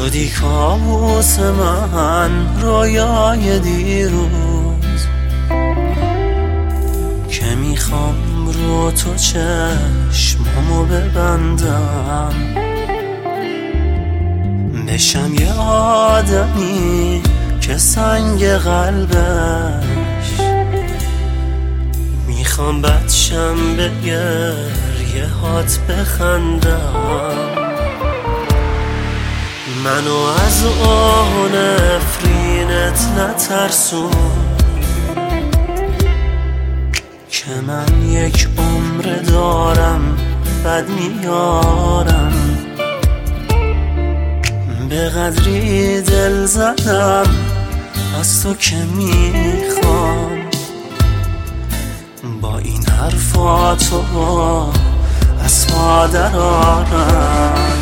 شدی کابوس من، رویای دیروز که میخوام رو تو چشمامو ببندم، بشم یه آدمی که سنگ قلبش میخوام بدشم به گریه هات بخندم. منو از آه نفرینت نترسون که من یک عمر دارم بد میارم، به قدری دل زدم از تو که میخوام با این حرفاتو از پا درارم.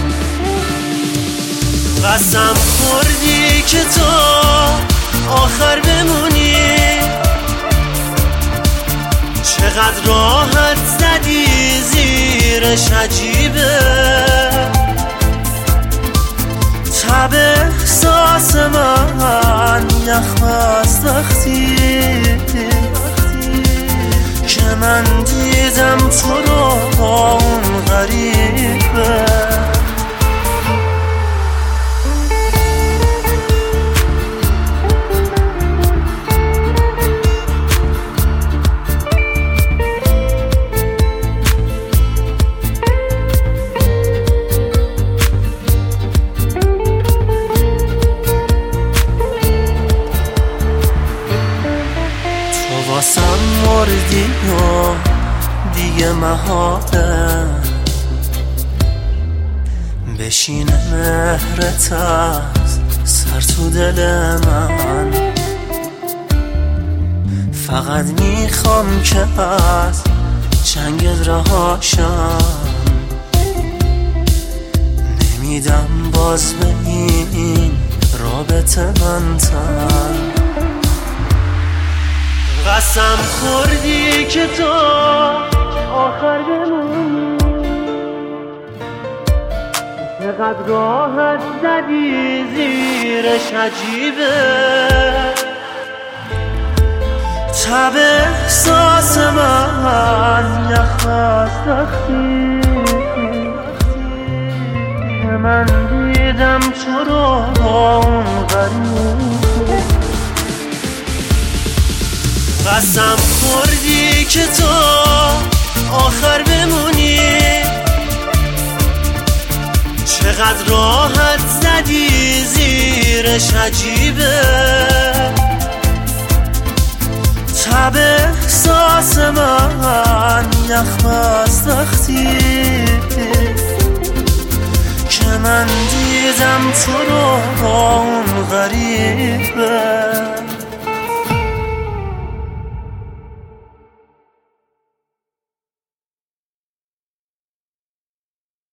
قسم خوردی که تو آخر بمونی، چقدر راحت زدی زیرش عجیبه، تب احساس من یخ بست وقتی که من دیدم تو رو با اون غریبه. واسم مردی و دیگه محاله بشینه مهرت از سر تو دل من، فقط میخوام که از جنگت رهاشم، نمیدم باز به این رابطه من تن. قسم خوردی که تو آخر بمونی، چقدر راحت زدی زیرش عجیبه، تب احساس من یخ بست وقتی که من دیدم تو رو با اون غریبه. قسم خوردی که تو آخر بمونی، چقدر راحت زدی زیرش عجیبه، تب احساس من یخ بست وقتی که من دیدم تو رو با